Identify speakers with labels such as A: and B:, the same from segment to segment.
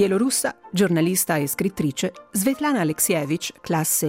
A: Bielorussa, giornalista e scrittrice, Svetlana Alexievich, classe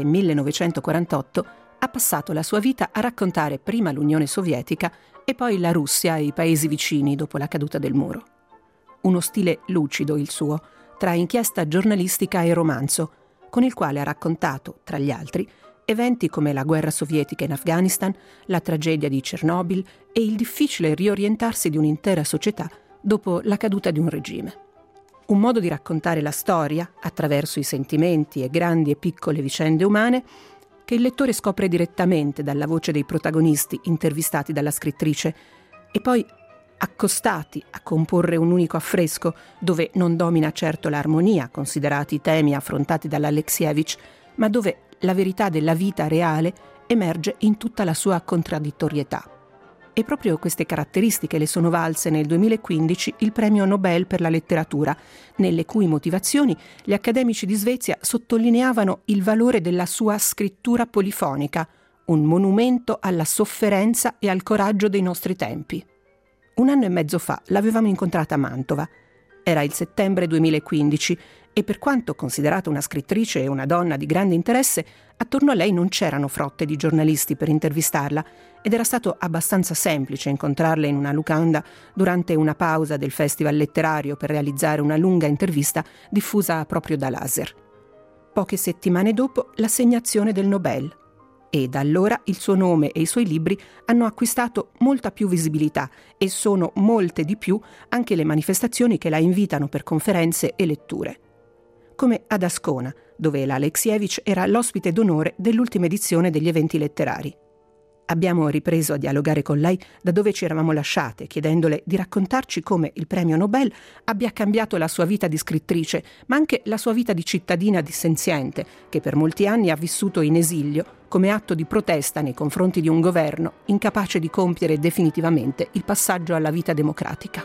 A: 1948, ha passato la sua vita a raccontare prima l'Unione Sovietica e poi la Russia e i paesi vicini dopo la caduta del muro. Uno stile lucido il suo, tra inchiesta giornalistica e romanzo, con il quale ha raccontato, tra gli altri, eventi come la guerra sovietica in Afghanistan, la tragedia di Chernobyl e il difficile riorientarsi di un'intera società dopo la caduta di un regime. Un modo di raccontare la storia, attraverso i sentimenti e grandi e piccole vicende umane, che il lettore scopre direttamente dalla voce dei protagonisti intervistati dalla scrittrice e poi accostati a comporre un unico affresco dove non domina certo l'armonia, considerati i temi affrontati dall'Alexievich, ma dove la verità della vita reale emerge in tutta la sua contraddittorietà. E proprio queste caratteristiche le sono valse nel 2015 il premio Nobel per la letteratura, nelle cui motivazioni gli accademici di Svezia sottolineavano il valore della sua scrittura polifonica, un monumento alla sofferenza e al coraggio dei nostri tempi. 1 anno e mezzo fa l'avevamo incontrata a Mantova. Era il settembre 2015 e per quanto considerata una scrittrice e una donna di grande interesse, attorno a lei non c'erano frotte di giornalisti per intervistarla ed era stato abbastanza semplice incontrarla in una locanda durante una pausa del festival letterario per realizzare una lunga intervista diffusa proprio da laser. Poche settimane dopo l'assegnazione del Nobel. E da allora il suo nome e i suoi libri hanno acquistato molta più visibilità e sono molte di più anche le manifestazioni che la invitano per conferenze e letture. Come ad Ascona, dove la Alexievich era l'ospite d'onore dell'ultima edizione degli eventi letterari. Abbiamo ripreso a dialogare con lei da dove ci eravamo lasciate, chiedendole di raccontarci come il premio Nobel abbia cambiato la sua vita di scrittrice, ma anche la sua vita di cittadina dissenziente, che per molti anni ha vissuto in esilio come atto di protesta nei confronti di un governo incapace di compiere definitivamente il passaggio alla vita democratica.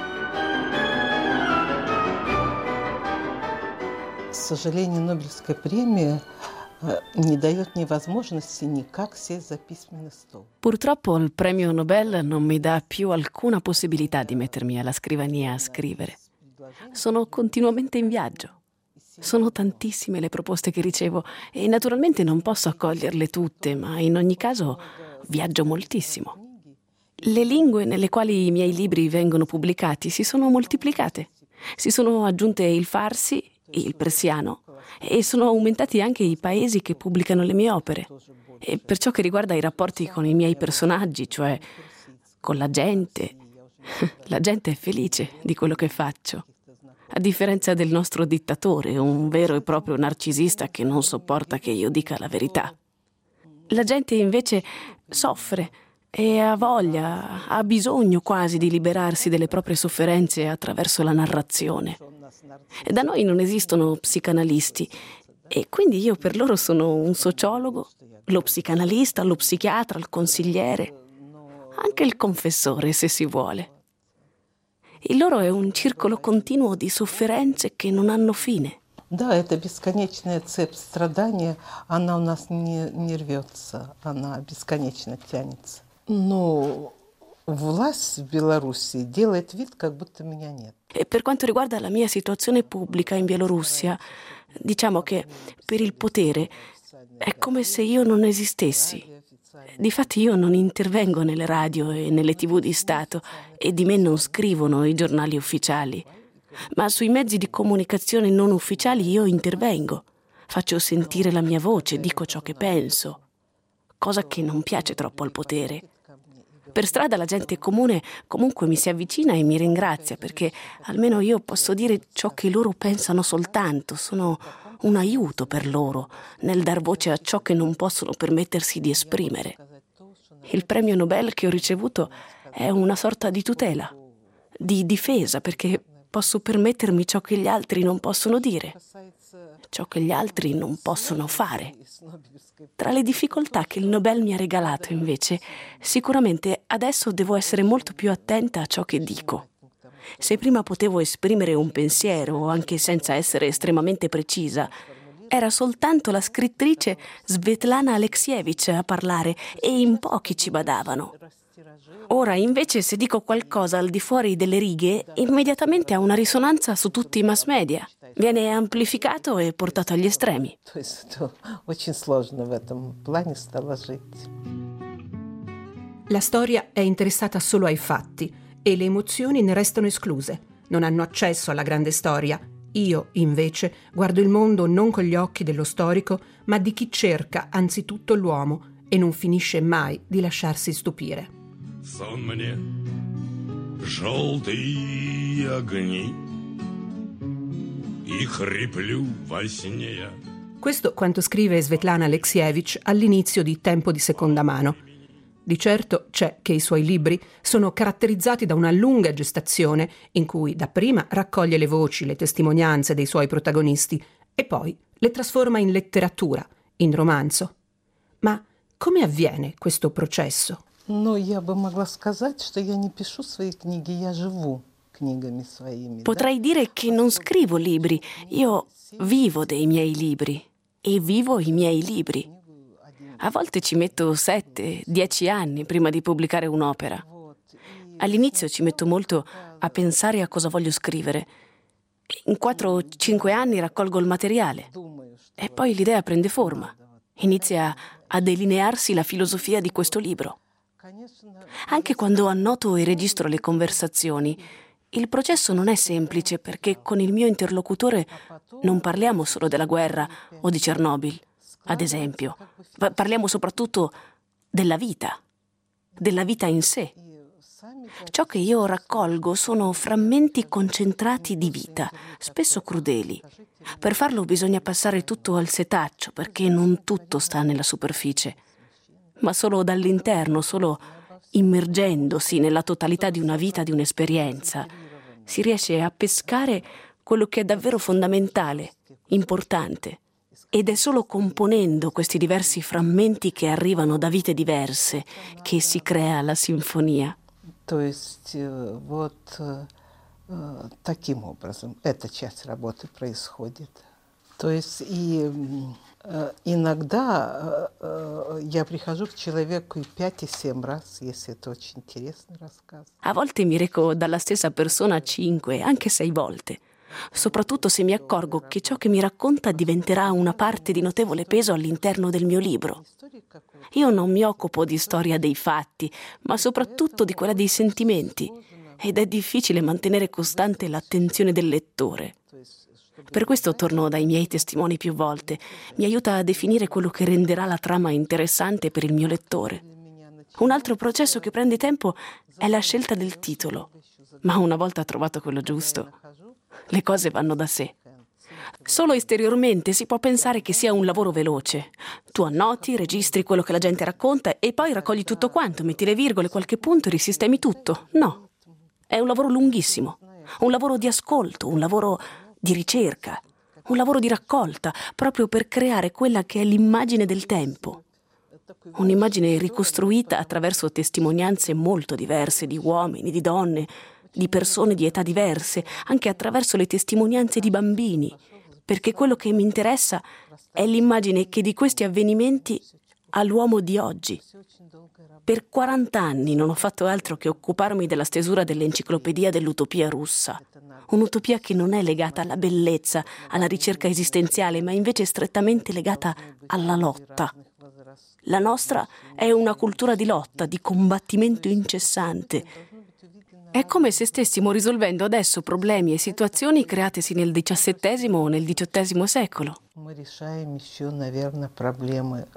B: К сожалению, Нобелевская премия не дает мне возможности никак сесть за письменный стол.
C: Purtroppo il premio Nobel non mi dà più alcuna possibilità di mettermi alla scrivania a scrivere. Sono continuamente in viaggio. Sono tantissime le proposte che ricevo e naturalmente non posso accoglierle tutte, ma in ogni caso viaggio moltissimo. Le lingue nelle quali i miei libri vengono pubblicati si sono moltiplicate. Si sono aggiunte il farsi, il persiano, e sono aumentati anche i paesi che pubblicano le mie opere. E per ciò che riguarda i rapporti con i miei personaggi, cioè con la gente è felice di quello che faccio. A differenza del nostro dittatore, un vero e proprio narcisista che non sopporta che io dica la verità. La gente invece soffre e ha voglia, ha bisogno quasi di liberarsi delle proprie sofferenze attraverso la narrazione. E da noi non esistono psicanalisti e quindi io per loro sono un sociologo, lo psicanalista, lo psichiatra, il consigliere, anche il confessore se si vuole. Il loro è un circolo continuo di sofferenze che non hanno fine.
B: Да, эта бесконечная цепь страдания, она у нас не рвется, она бесконечно тянется. Но власть в Беларуси делает вид, как будто меня нет.
C: E per quanto riguarda la mia situazione pubblica in Bielorussia, diciamo che per il potere è come se io non esistessi. Difatti io non intervengo nelle radio e nelle TV di Stato e di me non scrivono i giornali ufficiali. Ma sui mezzi di comunicazione non ufficiali io intervengo. Faccio sentire la mia voce, dico ciò che penso. Cosa che non piace troppo al potere. Per strada la gente comune comunque mi si avvicina e mi ringrazia perché almeno io posso dire ciò che loro pensano soltanto. Sono un aiuto per loro nel dar voce a ciò che non possono permettersi di esprimere. Il premio Nobel che ho ricevuto è una sorta di tutela, di difesa, perché posso permettermi ciò che gli altri non possono dire, ciò che gli altri non possono fare. Tra le difficoltà che il Nobel mi ha regalato, invece, sicuramente adesso devo essere molto più attenta a ciò che dico. Se prima potevo esprimere un pensiero, anche senza essere estremamente precisa, era soltanto la scrittrice Svetlana Alexievich a parlare e in pochi ci badavano. Ora, invece, se dico qualcosa al di fuori delle righe, immediatamente ha una risonanza su tutti i mass media. Viene amplificato e portato agli estremi.
B: То есть это очень сложно в этом плане стало жить.
A: La storia è interessata solo ai fatti e le emozioni ne restano escluse. Non hanno accesso alla grande storia. Io, invece, guardo il mondo non con gli occhi dello storico, ma di chi cerca anzitutto l'uomo e non finisce mai di lasciarsi stupire.
D: Сон мне, желтые огни, и хриплю во сне я.
A: Questo quanto scrive Svetlana Alexievich all'inizio di Tempo di seconda mano. Di certo c'è che i suoi libri sono caratterizzati da una lunga gestazione in cui dapprima raccoglie le voci, le testimonianze dei suoi protagonisti e poi le trasforma in letteratura, in romanzo. Ma come avviene questo processo?
B: Но я бы могла сказать, что я не пишу свои книги, я живу книгами своими.
C: Potrei dire che non scrivo libri, io vivo dei miei libri e vivo i miei libri. A volte ci metto 7-10 anni prima di pubblicare un'opera. All'inizio ci metto molto a pensare a cosa voglio scrivere. In 4-5 anni raccolgo il materiale e poi l'idea prende forma. Inizia a delinearsi la filosofia di questo libro. Anche quando annoto e registro le conversazioni, il processo non è semplice perché con il mio interlocutore non parliamo solo della guerra o di Chernobyl, ad esempio. Parliamo soprattutto della vita in sé. Ciò che io raccolgo sono frammenti concentrati di vita, spesso crudeli. Per farlo bisogna passare tutto al setaccio, perché non tutto sta nella superficie, ma solo dall'interno, solo immergendosi nella totalità di una vita, di un'esperienza, si riesce a pescare quello che è davvero fondamentale, importante. Ed è solo componendo questi diversi frammenti che arrivano da vite diverse che si crea la sinfonia.
B: То есть вот таким образом эта часть работы происходит. То есть и иногда я прихожу к человеку и 5 и 7 раз, если это очень интересный рассказ.
C: A volte mi reco dalla stessa persona 5, anche 6 volte. Soprattutto se mi accorgo che ciò che mi racconta diventerà una parte di notevole peso all'interno del mio libro. Io non mi occupo di storia dei fatti, ma soprattutto di quella dei sentimenti, ed è difficile mantenere costante l'attenzione del lettore. Per questo torno dai miei testimoni più volte. Mi aiuta a definire quello che renderà la trama interessante per il mio lettore. Un altro processo che prende tempo è la scelta del titolo, ma una volta trovato quello giusto, le cose vanno da sé. Solo esteriormente si può pensare che sia un lavoro veloce. Tu annoti, registri quello che la gente racconta e poi raccogli tutto quanto, metti le virgole, qualche punto e risistemi tutto. No, è un lavoro lunghissimo, un lavoro di ascolto, un lavoro di ricerca, un lavoro di raccolta, proprio per creare quella che è l'immagine del tempo. Un'immagine ricostruita attraverso testimonianze molto diverse di uomini, di donne, di persone di età diverse, anche attraverso le testimonianze di bambini, perché quello che mi interessa è l'immagine che di questi avvenimenti ha l'uomo di oggi. Per 40 anni non ho fatto altro che occuparmi della stesura dell'enciclopedia dell'utopia russa, un'utopia che non è legata alla bellezza, alla ricerca esistenziale, ma invece strettamente legata alla lotta. La nostra è una cultura di lotta, di combattimento incessante. È come se stessimo risolvendo adesso problemi e situazioni createsi nel XVII o nel XVIII secolo.
B: Мы решаем еще, наверное, проблемы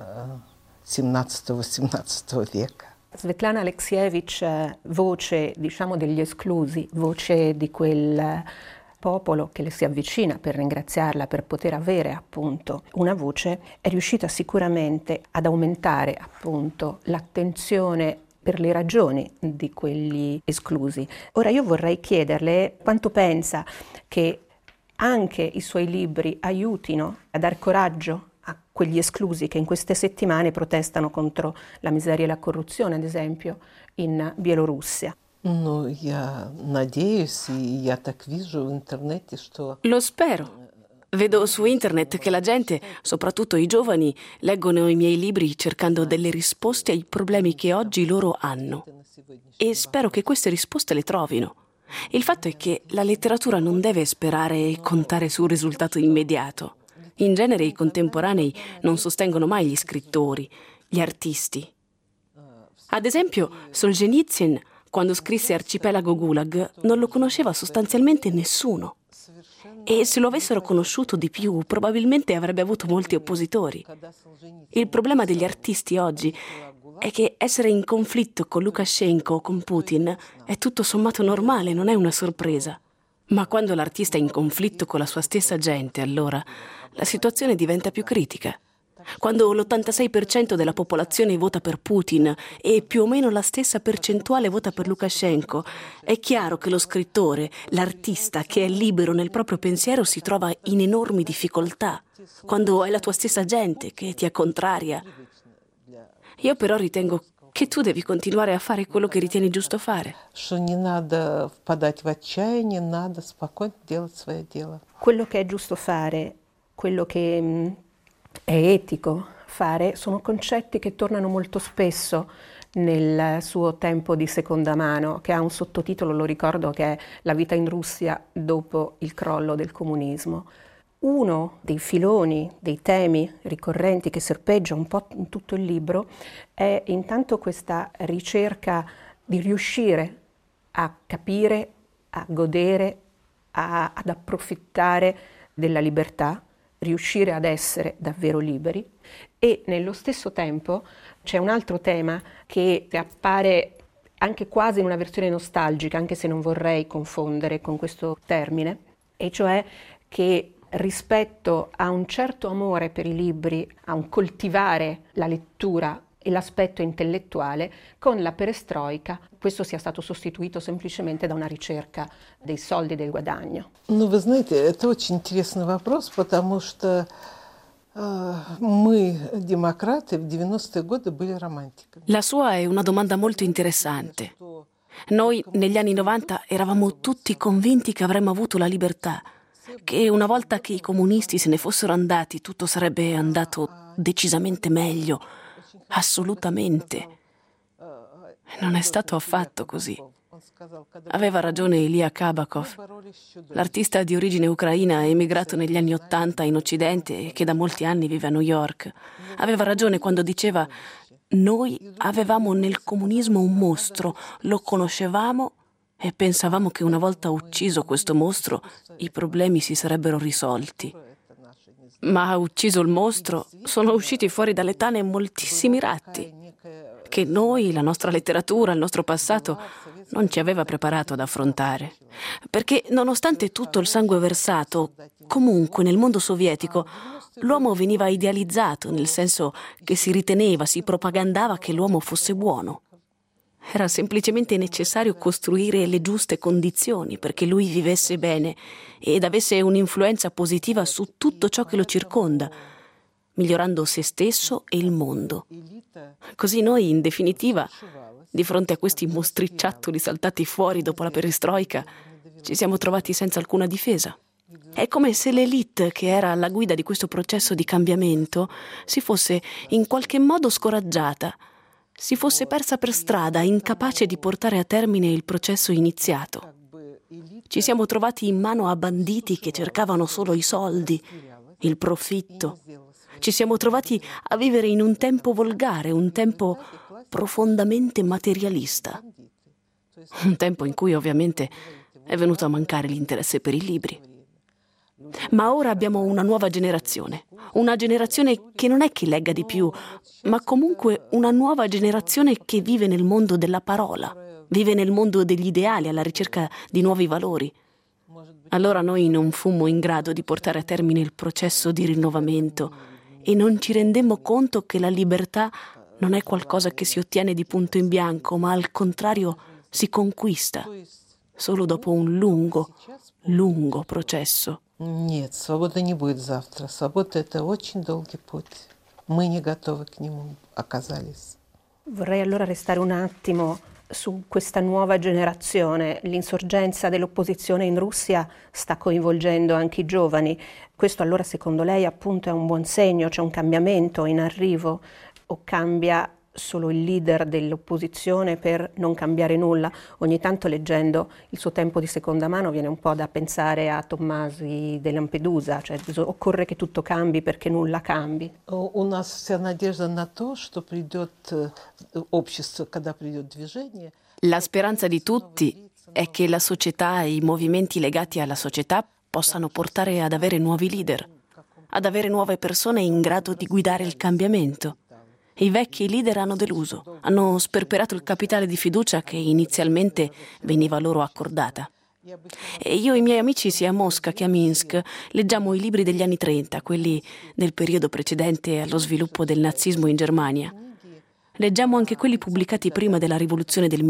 B: 17-18 века.
A: Svetlana Alexievich, voce, diciamo, degli esclusi, voce di quel popolo che le si avvicina per ringraziarla, per poter avere appunto una voce, è riuscita sicuramente ad aumentare appunto l'attenzione per le ragioni di quegli esclusi. Ora io vorrei chiederle quanto pensa che anche i suoi libri aiutino a dar coraggio a quegli esclusi che in queste settimane protestano contro la miseria e la corruzione, ad esempio, in Bielorussia.
B: Ну, я надеюсь, и я так вижу в интернете, что...
C: Lo spero. Vedo su internet che la gente, soprattutto i giovani, leggono i miei libri cercando delle risposte ai problemi che oggi loro hanno. E spero che queste risposte le trovino. Il fatto è che la letteratura non deve sperare e contare su un risultato immediato. In genere i contemporanei non sostengono mai gli scrittori, gli artisti. Ad esempio, Solzhenitsyn, quando scrisse Arcipelago Gulag, non lo conosceva sostanzialmente nessuno. E se lo avessero conosciuto di più, probabilmente avrebbe avuto molti oppositori. Il problema degli artisti oggi è che essere in conflitto con Lukashenko o con Putin è tutto sommato normale, non è una sorpresa. Ma quando l'artista è in conflitto con la sua stessa gente, allora la situazione diventa più critica. Quando l'86% della popolazione vota per Putin e più o meno la stessa percentuale vota per Lukashenko, è chiaro che lo scrittore, l'artista che è libero nel proprio pensiero si trova in enormi difficoltà. Quando è la tua stessa gente che ti è contraria. Io però ritengo che tu devi continuare a fare quello che ritieni giusto fare.
A: Quello che è giusto fare, quello che è etico fare, sono concetti che tornano molto spesso nel suo Tempo di seconda mano, che ha un sottotitolo, lo ricordo, che è La vita in Russia dopo il crollo del comunismo. Uno dei filoni, dei temi ricorrenti che serpeggia un po' in tutto il libro è intanto questa ricerca di riuscire a capire, a godere, ad approfittare della libertà, riuscire ad essere davvero liberi, e nello stesso tempo c'è un altro tema che appare anche quasi in una versione nostalgica, anche se non vorrei confondere con questo termine, e cioè che rispetto a un certo amore per i libri, a un coltivare la lettura e l'aspetto intellettuale, con la perestroica questo sia stato sostituito semplicemente da una ricerca dei soldi, del guadagno.
B: Ну, вы знаете, это очень интересный вопрос, потому что мы, демократы, в 90-е годы были романтиками.
C: La sua è una domanda molto interessante. Noi negli anni 90 eravamo tutti convinti che avremmo avuto la libertà, che una volta che i comunisti se ne fossero andati tutto sarebbe andato decisamente meglio, assolutamente. Non è stato affatto così. Aveva ragione Ilya Kabakov, l'artista di origine ucraina emigrato negli anni '80 in Occidente e che da molti anni vive a New York. Aveva ragione quando diceva: noi avevamo nel comunismo un mostro, lo conoscevamo e pensavamo che una volta ucciso questo mostro i problemi si sarebbero risolti. Ma ucciso il mostro sono usciti fuori dalle tane moltissimi ratti che noi, la nostra letteratura, il nostro passato non ci aveva preparato ad affrontare. Perché nonostante tutto il sangue versato, comunque nel mondo sovietico l'uomo veniva idealizzato, nel senso che si riteneva, si propagandava che l'uomo fosse buono. Era semplicemente necessario costruire le giuste condizioni perché lui vivesse bene ed avesse un'influenza positiva su tutto ciò che lo circonda, migliorando se stesso e il mondo. Così noi, in definitiva, di fronte a questi mostricciattoli saltati fuori dopo la perestroica, ci siamo trovati senza alcuna difesa. È come se l'élite che era alla guida di questo processo di cambiamento si fosse in qualche modo scoraggiata, si fosse persa per strada, incapace di portare a termine il processo iniziato. Ci siamo trovati in mano a banditi che cercavano solo i soldi, il profitto. Ci siamo trovati a vivere in un tempo volgare, un tempo profondamente materialista. Un tempo in cui ovviamente è venuto a mancare l'interesse per i libri. Ma ora abbiamo una nuova generazione che non è che legga di più, ma comunque una nuova generazione che vive nel mondo della parola, vive nel mondo degli ideali, alla ricerca di nuovi valori. Allora noi non fummo in grado di portare a termine il processo di rinnovamento e non ci rendemmo conto che la libertà non è qualcosa che si ottiene di punto in bianco, ma al contrario si conquista solo dopo un lungo, lungo processo.
B: Нет, свобода не будет завтра. Свобода – это очень долгий путь. Мы не готовы к нему оказались.
A: Vorrei allora restare un attimo su questa nuova generazione. L'insorgenza dell'opposizione in Russia sta coinvolgendo anche i giovani. Questo allora secondo lei appunto è un buon segno? C'è un cambiamento in arrivo o cambia solo il leader dell'opposizione per non cambiare nulla. Ogni tanto leggendo il suo Tempo di seconda mano viene un po' da pensare a Tommasi de Lampedusa, cioè occorre che tutto cambi perché nulla cambi.
B: У нас вся надежда на то, что придет общество, когда придет движение.
C: La speranza di tutti è che la società e i movimenti legati alla società possano portare ad avere nuovi leader, ad avere nuove persone in grado di guidare il cambiamento. I vecchi leader hanno deluso, hanno sperperato il capitale di fiducia che inizialmente veniva loro accordata. E io e i miei amici, sia a Mosca che a Minsk, leggiamo i libri degli anni 30, quelli del periodo precedente allo sviluppo del nazismo in Germania. Leggiamo anche quelli pubblicati prima della rivoluzione del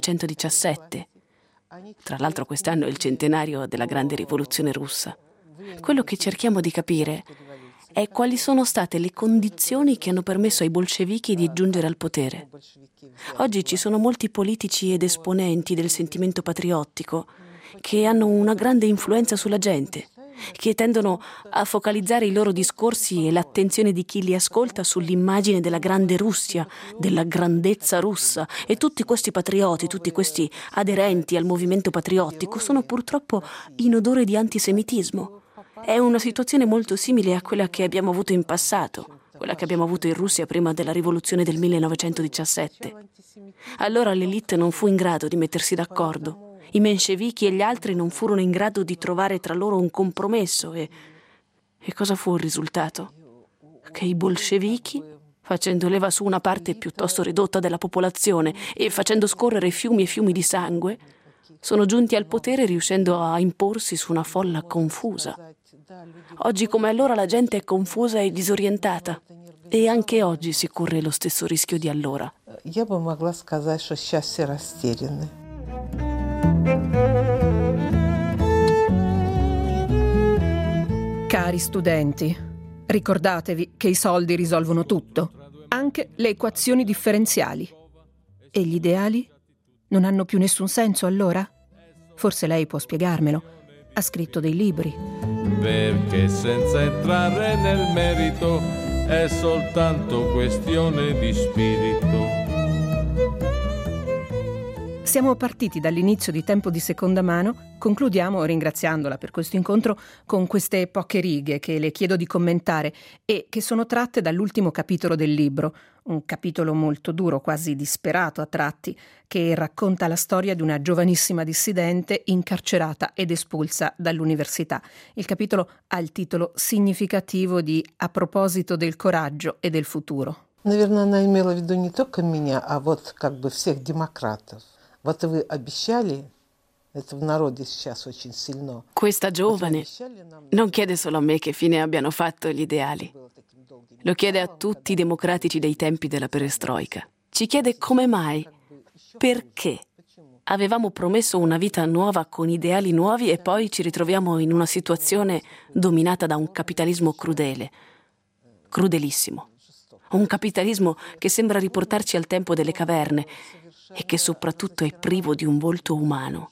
C: 1917. Tra l'altro quest'anno è il centenario della grande rivoluzione russa. Quello che cerchiamo di capire è quali sono state le condizioni che hanno permesso ai bolscevichi di giungere al potere. Oggi ci sono molti politici ed esponenti del sentimento patriottico che hanno una grande influenza sulla gente, che tendono a focalizzare i loro discorsi e l'attenzione di chi li ascolta sull'immagine della grande Russia, della grandezza russa, e tutti questi patrioti, tutti questi aderenti al movimento patriottico sono purtroppo in odore di antisemitismo. È una situazione molto simile a quella che abbiamo avuto in passato, quella che abbiamo avuto in Russia prima della rivoluzione del 1917. Allora l'élite non fu in grado di mettersi d'accordo. I menscevichi e gli altri non furono in grado di trovare tra loro un compromesso e cosa fu il risultato? Che i bolscevichi, facendo leva su una parte piuttosto ridotta della popolazione e facendo scorrere fiumi e fiumi di sangue, sono giunti al potere riuscendo a imporsi su una folla confusa. Oggi come allora la gente è confusa e disorientata e anche oggi si corre lo stesso rischio di allora.
B: Я бы могла сказать, что сейчас все растеряны.
A: Cari studenti, ricordatevi che i soldi risolvono tutto, anche le equazioni differenziali. E gli ideali? Non hanno più nessun senso allora? Forse lei può spiegarmelo. Ha scritto dei libri.
E: Perché senza entrare nel merito è soltanto questione di spirito.
A: Siamo partiti dall'inizio di Tempo di seconda mano, concludiamo ringraziandola per questo incontro con queste poche righe che le chiedo di commentare e che sono tratte dall'ultimo capitolo del libro, un capitolo molto duro, quasi disperato a tratti, che racconta la storia di una giovanissima dissidente incarcerata ed espulsa dall'università. Il capitolo ha il titolo significativo di A proposito del coraggio e del futuro.
B: Наверное, она имела в виду не только меня, а вот как бы всех демократов. Вот вы обещали, это в народе сейчас очень сильно.
C: Questa giovane non chiede solo a me che fine abbiano fatto gli ideali. Lo chiede a tutti i democratici dei tempi della perestroica. Ci chiede come mai, perché avevamo promesso una vita nuova con ideali nuovi e poi ci ritroviamo in una situazione dominata da un capitalismo crudele, crudelissimo. Un capitalismo che sembra riportarci al tempo delle caverne e che soprattutto è privo di un volto umano.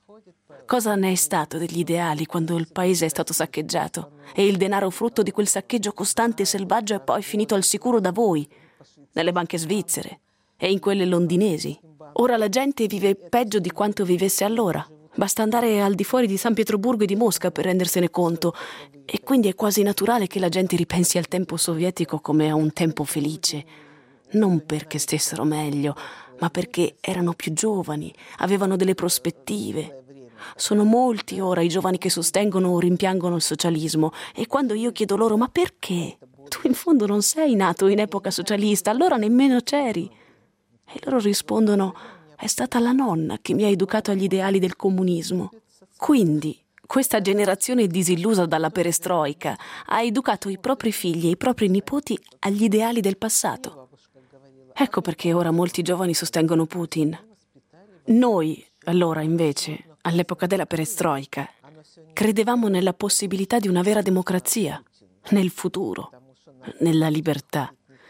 C: Cosa ne è stato degli ideali quando il paese è stato saccheggiato e il denaro frutto di quel saccheggio costante e selvaggio è poi finito al sicuro da voi, nelle banche svizzere e in quelle londinesi? Ora la gente vive peggio di quanto vivesse allora. Basta andare al di fuori di San Pietroburgo e di Mosca per rendersene conto, e quindi è quasi naturale che la gente ripensi al tempo sovietico come a un tempo felice, non perché stessero meglio, ma perché erano più giovani, avevano delle prospettive. Sono molti ora i giovani che sostengono o rimpiangono il socialismo, e quando io chiedo loro «ma perché? Tu in fondo non sei nato in epoca socialista, allora nemmeno c'eri». E loro rispondono «è stata la nonna che mi ha educato agli ideali del comunismo». Quindi questa generazione disillusa dalla perestroica ha educato i propri figli e i propri nipoti agli ideali del passato. Ecco perché ora molti giovani sostengono Putin. Noi, allora, invece, all'epoca della perestroica, credevamo nella possibilità di una vera democrazia, nel futuro, nella libertà.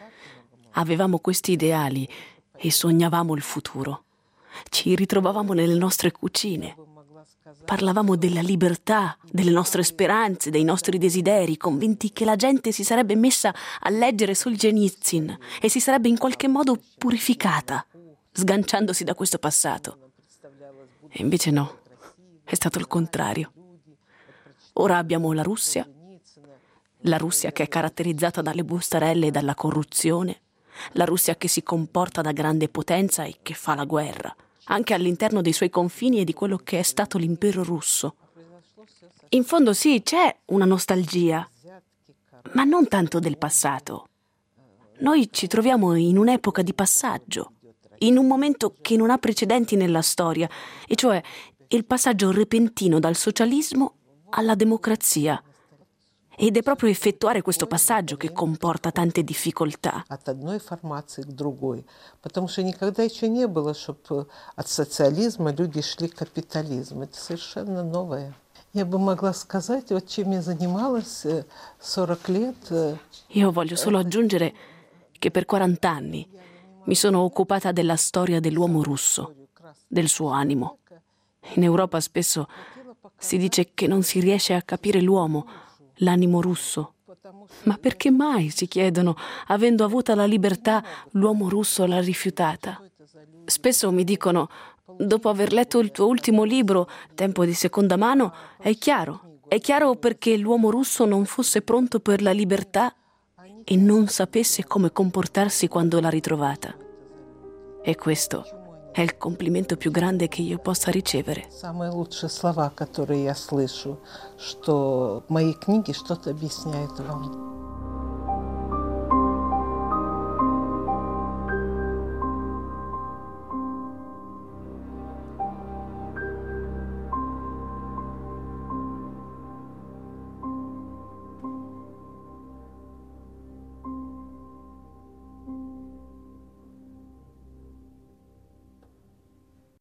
C: Avevamo questi ideali e sognavamo il futuro. Ci ritrovavamo nelle nostre cucine. Parlavamo della libertà, delle nostre speranze, dei nostri desideri, convinti che la gente si sarebbe messa a leggere Solzhenitsyn e si sarebbe in qualche modo purificata, sganciandosi da questo passato. E invece no, è stato il contrario. Ora abbiamo la Russia che è caratterizzata dalle bustarelle e dalla corruzione, la Russia che si comporta da grande potenza e che fa la guerra, anche all'interno dei suoi confini e di quello che è stato l'impero russo. In fondo sì, c'è una nostalgia, ma non tanto del passato. Noi ci troviamo in un'epoca di passaggio, in un momento che non ha precedenti nella storia, e cioè il passaggio repentino dal socialismo alla democrazia. Ed è proprio effettuare questo passaggio che comporta tante difficoltà.
B: От одной формации к другой. Потому что никогда еще не было, чтобы от социализма люди шли к капитализму. Это совершенно новое. Я бы могла сказать, вот чем я занималась 40 лет.
C: Io voglio solo aggiungere che per 40 anni mi sono occupata della storia dell'uomo russo, del suo animo. In Europa spesso si dice che non si riesce a capire l'uomo, l'animo russo. Ma perché mai, si chiedono, avendo avuta la libertà, l'uomo russo l'ha rifiutata? Spesso mi dicono, dopo aver letto il tuo ultimo libro, Tempo di seconda mano, è chiaro perché l'uomo russo non fosse pronto per la libertà e non sapesse come comportarsi quando l'ha ritrovata. E questo è il complimento più grande che io possa ricevere.
B: Самые лучшие слова, которые я слышу, что мои книги что-то объясняют вам.